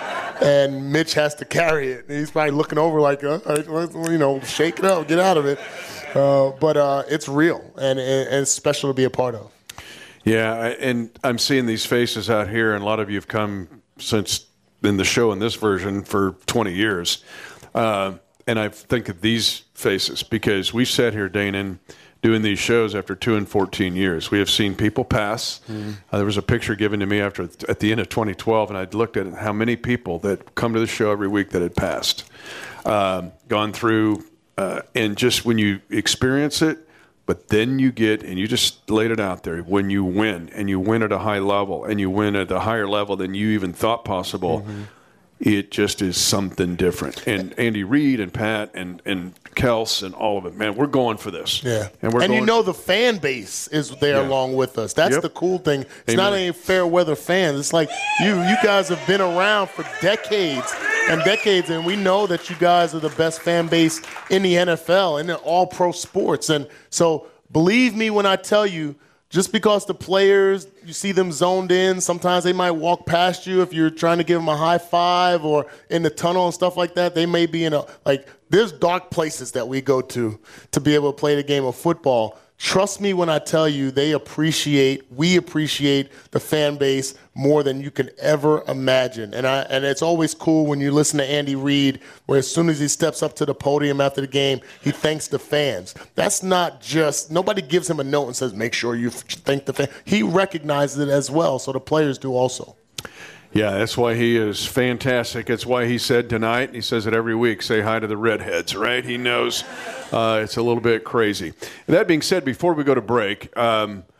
And Mitch has to carry it. He's probably looking over like, uh, you know, shake it up, get out of it. Uh, but uh, it's real, and, and it's special to be a part of. Yeah, I- and I'm seeing these faces out here, and a lot of you have come since in the show in this version for twenty years. Uh, and I think of these faces because we've sat here, Danon, doing these shows after two and fourteen years. We have seen people pass. Mm-hmm. Uh, there was a picture given to me after at the end of twenty twelve, and I'd looked at how many people that come to the show every week that had passed, um, gone through, uh, and just when you experience it, but then you get, and you just laid it out there, when you win, and you win at a high level, and you win at a higher level than you even thought possible, mm-hmm. it just is something different. And Andy Reid and Pat and, and Kels and all of it, man, we're going for this. Yeah. And, we're and going you know the fan base is there Yeah. along with us. That's Yep. the cool thing. It's Amen. not any fair weather fans. It's like you you guys have been around for decades and decades, and we know that you guys are the best fan base in the N F L and in all pro sports. And so believe me when I tell you, just because the players, you see them zoned in, sometimes they might walk past you if you're trying to give them a high five or in the tunnel and stuff like that. They may be in a, like, there's dark places that we go to to be able to play the game of football. Trust me when I tell you, they appreciate, we appreciate the fan base more than you can ever imagine. And I and it's always cool when you listen to Andy Reid, where as soon as he steps up to the podium after the game, he thanks the fans. That's not just, nobody gives him a note and says, make sure you thank the fans. He recognizes it as well, so the players do also. Yeah, that's why he is fantastic. That's why he said tonight, and he says it every week, say hi to the redheads, right? He knows uh, it's a little bit crazy. And that being said, before we go to break, um,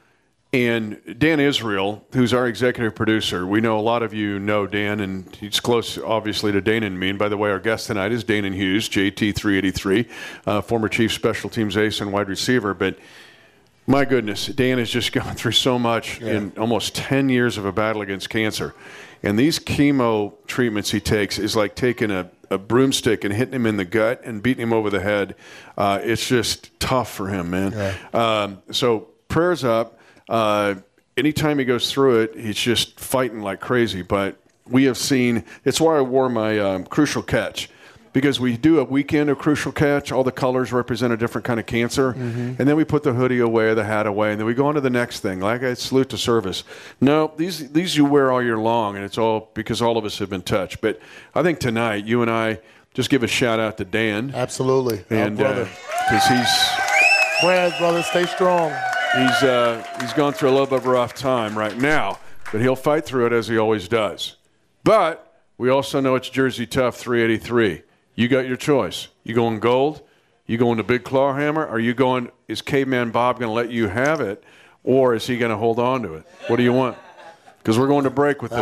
And Dan Israel, who's our executive producer, we know a lot of you know Dan, and he's close, obviously, to Dana and me. And by the way, our guest tonight is Danon Hughes, J T three eighty-three, uh, former Chief Special Teams ace and wide receiver. But my goodness, Dan has just gone through so much yeah. in almost ten years of a battle against cancer. And these chemo treatments he takes is like taking a, a broomstick and hitting him in the gut and beating him over the head. Uh, it's just tough for him, man. Yeah. Um, so prayers up. Uh, anytime he goes through it, he's just fighting like crazy. But we have seen – it's why I wore my um, Crucial Catch, because we do a weekend of Crucial Catch. All the colors represent a different kind of cancer. Mm-hmm. And then we put the hoodie away or the hat away, and then we go on to the next thing. Like I salute to service. No, these these you wear all year long, and it's all because all of us have been touched. But I think tonight you and I just give a shout-out to Dan. Absolutely. And because uh, he's – prayers, brother. Stay strong. He's uh, he's gone through a little bit of a rough time right now, but he'll fight through it as he always does. But we also know it's Jersey Tough three eighty-three. You got your choice. You going gold? You going to Big Claw Hammer? Are you going, is Caveman Bob going to let you have it, or is he going to hold on to it? What do you want? Because we're going to break with this. Uh,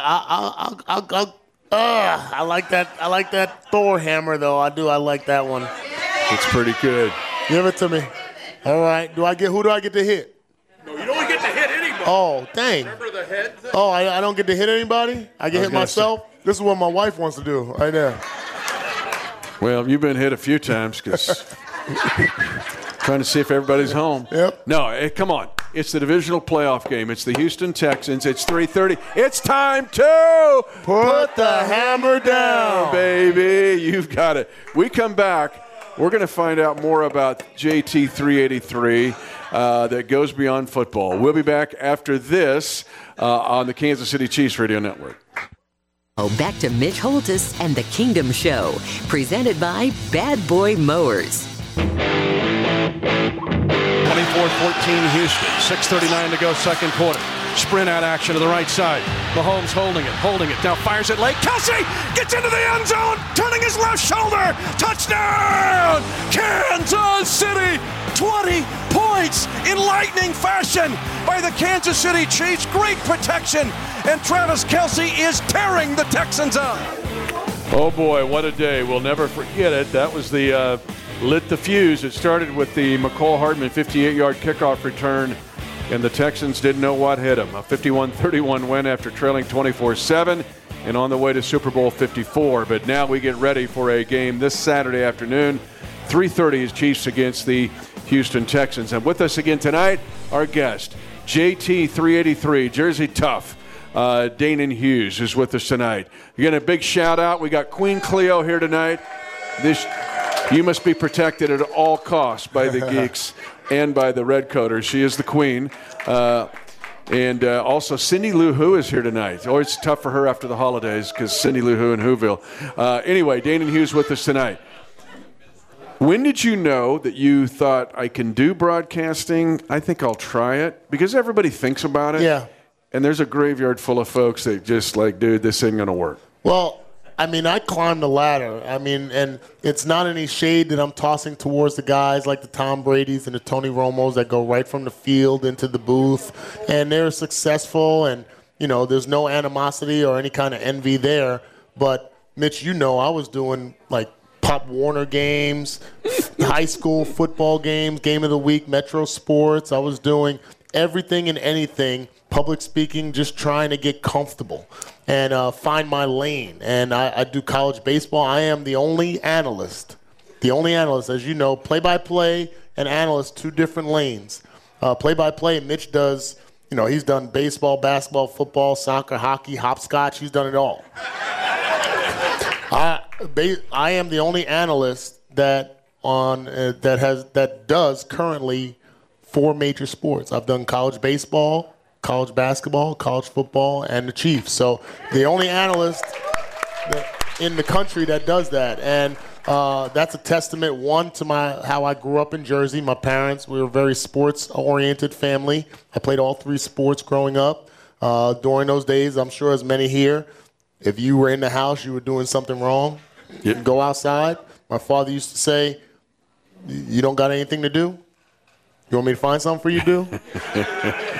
I, I, I, I, uh, I like that. I like that Thor hammer, though. I do. I like that one. It's pretty good. Give it to me. All right. Do I get? Who do I get to hit? No, you don't get to hit anybody. Oh, dang. Remember the head thing? Oh, I, I don't get to hit anybody? I get I hit myself? Say. This is what my wife wants to do right there. Well, you've been hit a few times because trying to see if everybody's home. Yep. No, it, come on. It's the divisional playoff game. It's the Houston Texans. It's three thirty. It's time to put, put the hammer down, baby. You've got it. We come back. We're going to find out more about J T three eighty-three uh, that goes beyond football. We'll be back after this uh, on the Kansas City Chiefs Radio Network. Oh, back to Mitch Holthus and the Kingdom Show, presented by Bad Boy Mowers. twenty-four fourteen Houston, six thirty-nine to go, second quarter. Sprint out action to the right side. Mahomes holding it, holding it. Now fires it late. Kelsey gets into the end zone, turning his left shoulder. Touchdown! Kansas City! twenty points in lightning fashion by the Kansas City Chiefs. Great protection. And Travis Kelce is tearing the Texans up. Oh, boy, what a day. We'll never forget it. That was the uh, lit the fuse. It started with the McCole Hardman fifty-eight-yard kickoff return, and the Texans didn't know what hit them. A fifty-one thirty-one win after trailing twenty-four seven and on the way to Super Bowl fifty-four. But now we get ready for a game this Saturday afternoon. three thirty is Chiefs against the Houston Texans. And with us again tonight, our guest, J T three eighty-three, Jersey Tough, uh, Danon Hughes is with us tonight. Again, a big shout out. We got Queen Cleo here tonight. This, you must be protected at all costs by the geeks and by the red coaters. She is the queen. Uh, and uh, also Cindy Lou Who is here tonight. Always tough for her after the holidays because Cindy Lou Who in Whoville. Uh, anyway, Danon Hughes with us tonight. When did you know that you thought, I can do broadcasting? I think I'll try it. Because everybody thinks about it. Yeah. And there's a graveyard full of folks that just like, dude, this ain't going to work. Well, I mean, I climbed the ladder. I mean, and it's not any shade that I'm tossing towards the guys like the Tom Bradys and the Tony Romos that go right from the field into the booth. And they're successful, and, you know, there's no animosity or any kind of envy there. But, Mitch, you know, I was doing, like, Pop Warner games, high school football games, game of the week, Metro Sports. I was doing everything and anything, public speaking, just trying to get comfortable and uh, find my lane. And I, I do college baseball. I am the only analyst, the only analyst, as you know, play-by-play and analyst, two different lanes. Uh, play-by-play, Mitch does, you know, he's done baseball, basketball, football, soccer, hockey, hopscotch. He's done it all. I, I am the only analyst that on uh, that has that does currently four major sports. I've done college baseball, college basketball, college football, and the Chiefs. So the only analyst in the country that does that, and uh, that's a testament, one, to my how I grew up in Jersey. My parents, we were a very sports-oriented family. I played all three sports growing up. Uh, during those days, I'm sure as many here, if you were in the house, you were doing something wrong. Yep. Go outside. My father used to say, "You don't got anything to do? You want me to find something for you to do?"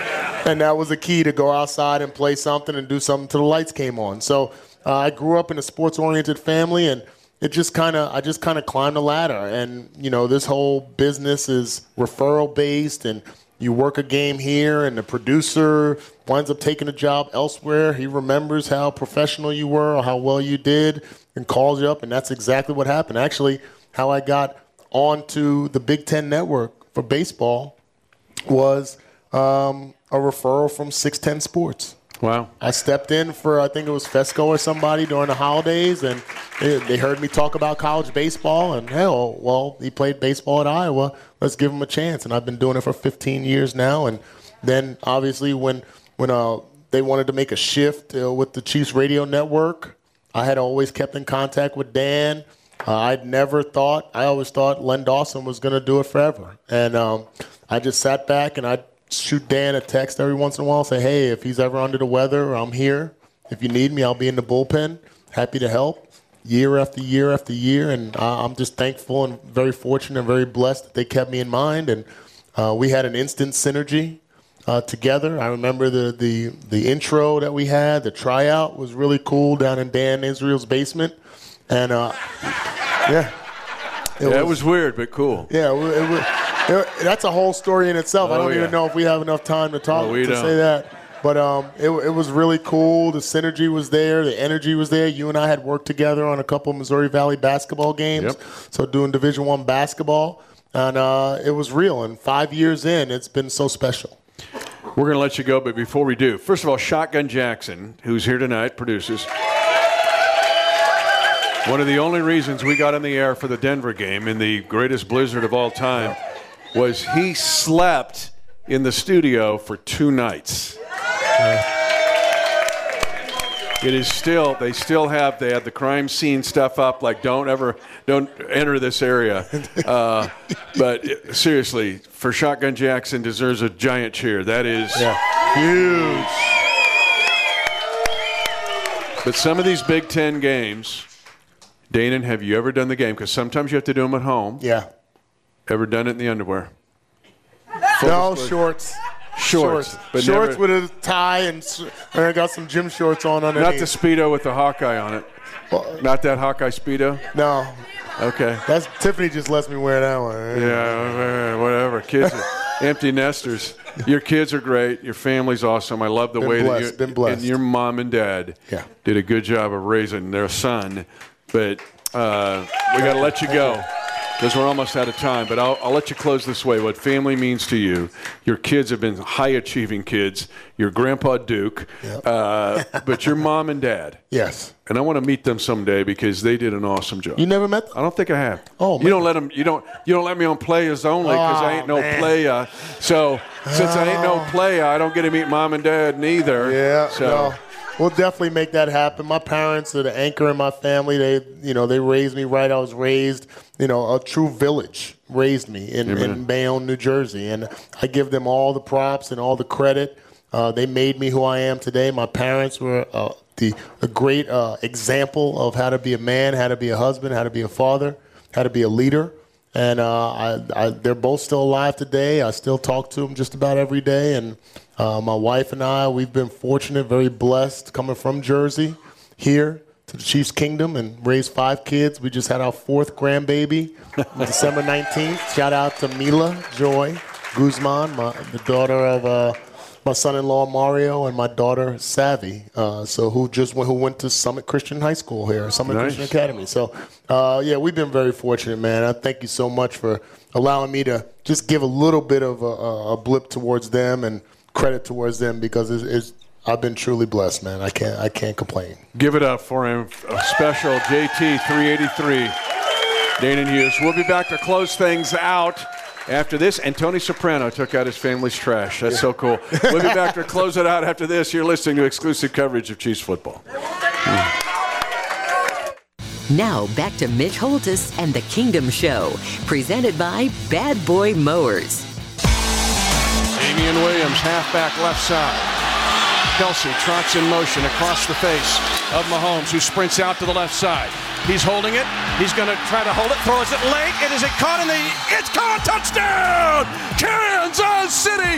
And that was the key, to go outside and play something and do something till the lights came on. So uh, I grew up in a sports-oriented family, and it just kind of I just kind of climbed the ladder. And, you know, this whole business is referral-based, and you work a game here, and the producer winds up taking a job elsewhere. He remembers how professional you were or how well you did and calls you up, and that's exactly what happened. Actually, how I got onto the Big Ten Network for baseball was um, a referral from six ten Sports. Wow. I stepped in for, I think it was Fesco or somebody during the holidays, and they, they heard me talk about college baseball, and hell, well, he played baseball at Iowa. Let's give him a chance. And I've been doing it for fifteen years now. And then, obviously, when when uh, they wanted to make a shift uh, with the Chiefs Radio Network, I had always kept in contact with Dan. Uh, I'd never thought, I always thought Len Dawson was going to do it forever. And um, I just sat back and I'd shoot Dan a text every once in a while, say, hey, if he's ever under the weather, I'm here. If you need me, I'll be in the bullpen. Happy to help. Year after year after year, and uh, I'm just thankful and very fortunate and very blessed that they kept me in mind. And uh, we had an instant synergy uh, together. I remember the, the the intro that we had, the tryout was really cool down in Dan Israel's basement. And, uh, yeah. It, yeah, was, it was weird, but cool. Yeah, it, it, it, that's a whole story in itself. Oh, I don't yeah. even know if we have enough time to talk no, we to don't. say that. But um, it, it was really cool. The synergy was there. The energy was there. You and I had worked together on a couple of Missouri Valley basketball games. Yep. So doing Division I basketball. And uh, it was real. And five years in, it's been so special. We're going to let you go, but before we do, first of all, Shotgun Jackson, who's here tonight, produces. One of the only reasons we got on the air for the Denver game in the greatest blizzard of all time was he slept in the studio for two nights. It is still, they still have, they have the crime scene stuff up, like don't ever, don't enter this area. Uh, but it, seriously, for Shotgun Jackson deserves a giant cheer. That is yeah. huge. But some of these Big Ten games, Danon, have you ever done the game? Because sometimes you have to do them at home. Yeah. Ever done it in the underwear? No, shorts. Shorts. Shorts, but shorts never, with a tie, and, and I got some gym shorts on underneath. Not the Speedo with the Hawkeye on it. Well, not that Hawkeye Speedo? No. Okay. That's Tiffany just lets me wear that one. Yeah, whatever. Kids are empty nesters. Your kids are great. Your family's awesome. I love the Been way blessed. that you Been blessed. and your mom and dad yeah. did a good job of raising their son. But uh, we got to let you go because we're almost out of time. But I'll, I'll let you close this way. What family means to you. Your kids have been high-achieving kids. Your grandpa Duke. Yep. Uh, but your mom and dad. Yes. And I want to meet them someday because they did an awesome job. You never met them? I don't think I have. Oh, you don't let them. You don't. You don't let me on players only because oh, I ain't no man. playa. So since I ain't no playa, I don't get to meet mom and dad neither. Yeah. So. No. We'll definitely make that happen. My parents are the anchor in my family. They, you know, they raised me right. I was raised, you know, a true village raised me in, in Bayonne, New Jersey. And I give them all the props and all the credit. Uh, they made me who I am today. My parents were uh, the a great uh, example of how to be a man, how to be a husband, how to be a father, how to be a leader. And uh, I, I, they're both still alive today. I still talk to them just about every day. And uh, my wife and I, we've been fortunate, very blessed, coming from Jersey here to the Chiefs Kingdom and raised five kids. We just had our fourth grandbaby December nineteenth. Shout out to Mila Joy Guzman, my, the daughter of uh, my son-in-law Mario and my daughter Savvy, uh, so who just went, who went to Summit Christian High School here, Summit Nice. Christian Academy. So, uh, yeah, we've been very fortunate, man. I thank you so much for allowing me to just give a little bit of a, a blip towards them and credit towards them because it's, it's I've been truly blessed, man. I can't I can't complain. Give it up for him. A special J T three eighty-three. Danon Hughes. We'll be back to close things out. After this, and Tony Soprano took out his family's trash. That's so cool. We'll be back to close it out after this. You're listening to exclusive coverage of Chiefs football. Now back to Mitch Holthus and the Kingdom Show, presented by Bad Boy Mowers. Damian Williams, halfback left side. Kelsey trots in motion across the face of Mahomes, who sprints out to the left side. He's holding it. He's going to try to hold it. Throws it late. It is it caught in the. It's caught. Touchdown! Kansas City. The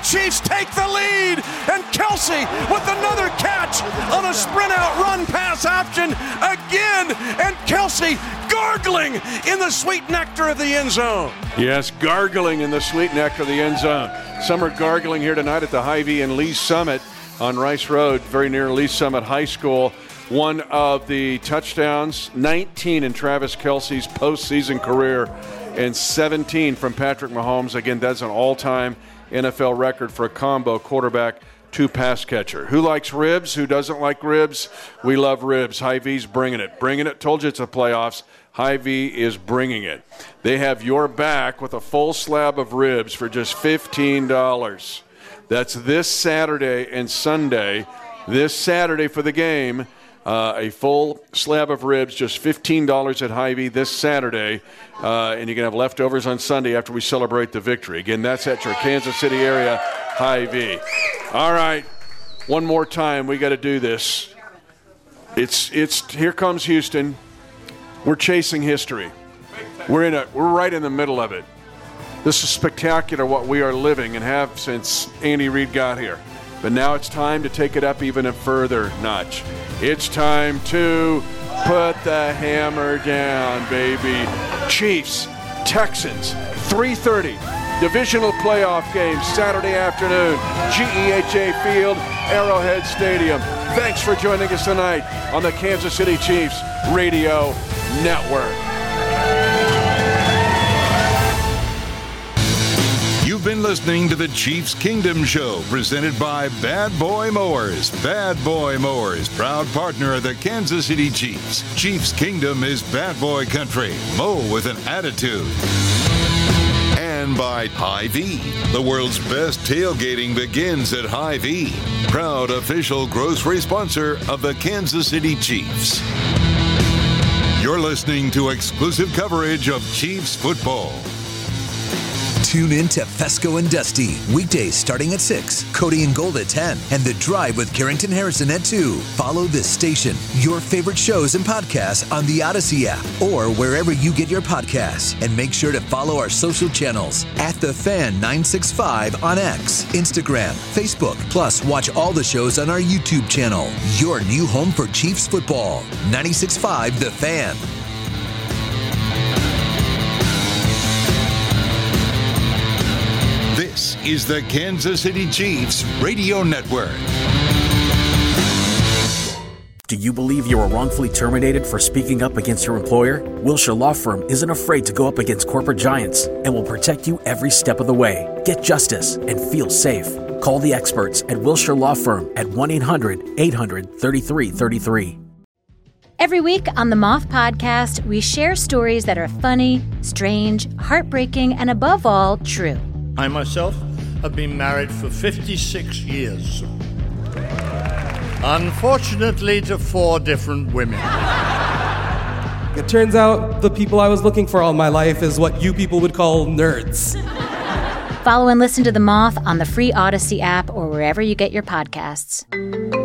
Chiefs take the lead, and Kelce with another catch on a sprint out run pass option again, and Kelce gargling in the sweet nectar of the end zone. Yes, gargling in the sweet nectar of the end zone. Some are gargling here tonight at the Hy-Vee and Lee's Summit on Rice Road, very near Lee's Summit High School. One of the touchdowns, nineteen in Travis Kelce's postseason career, and seventeen from Patrick Mahomes. Again, that's an all-time N F L record for a combo quarterback to pass catcher. Who likes ribs? Who doesn't like ribs? We love ribs. Hy-Vee's bringing it. Bringing it. Told you it's the playoffs. Hy-Vee is bringing it. They have your back with a full slab of ribs for just fifteen dollars. That's this Saturday and Sunday. This Saturday for the game, uh, a full slab of ribs, just fifteen dollars at Hy-Vee this Saturday. Uh, and you can have leftovers on Sunday after we celebrate the victory. Again, that's at your Kansas City area Hy-Vee. All right, one more time. We got to do this. It's it's here comes Houston. We're chasing history. We're in a we're right in the middle of it. This is spectacular what we are living and have since Andy Reid got here. But now it's time to take it up even a further notch. It's time to put the hammer down, baby. Chiefs, Texans, three thirty. Divisional playoff game Saturday afternoon. G E H A Field, Arrowhead Stadium. Thanks for joining us tonight on the Kansas City Chiefs Radio Network. You've been listening to the Chiefs Kingdom Show, presented by Bad Boy Mowers. Bad Boy Mowers, proud partner of the Kansas City Chiefs. Chiefs Kingdom is bad boy country. Mow with an attitude. And by Hy-Vee. The world's best tailgating begins at Hy-Vee. Proud official grocery sponsor of the Kansas City Chiefs. You're listening to exclusive coverage of Chiefs football. Tune in to Fesco and Dusty, weekdays starting at six, Cody and Gold at ten, and The Drive with Carrington Harrison at two. Follow this station, your favorite shows and podcasts on the Odyssey app or wherever you get your podcasts. And make sure to follow our social channels at The Fan nine six five on X, Instagram, Facebook. Plus, watch all the shows on our YouTube channel. Your new home for Chiefs football. ninety-six point five The Fan. This is the Kansas City Chiefs Radio Network. Do you believe you were wrongfully terminated for speaking up against your employer? Wilshire Law Firm isn't afraid to go up against corporate giants and will protect you every step of the way. Get justice and feel safe. Call the experts at Wilshire Law Firm at one eight hundred eight hundred thirty-three thirty-three. Every week on the Moth Podcast, we share stories that are funny, strange, heartbreaking, and above all, true. I myself have been married for fifty-six years. Unfortunately, to four different women. It turns out the people I was looking for all my life is what you people would call nerds. Follow and listen to The Moth on the free Odyssey app or wherever you get your podcasts.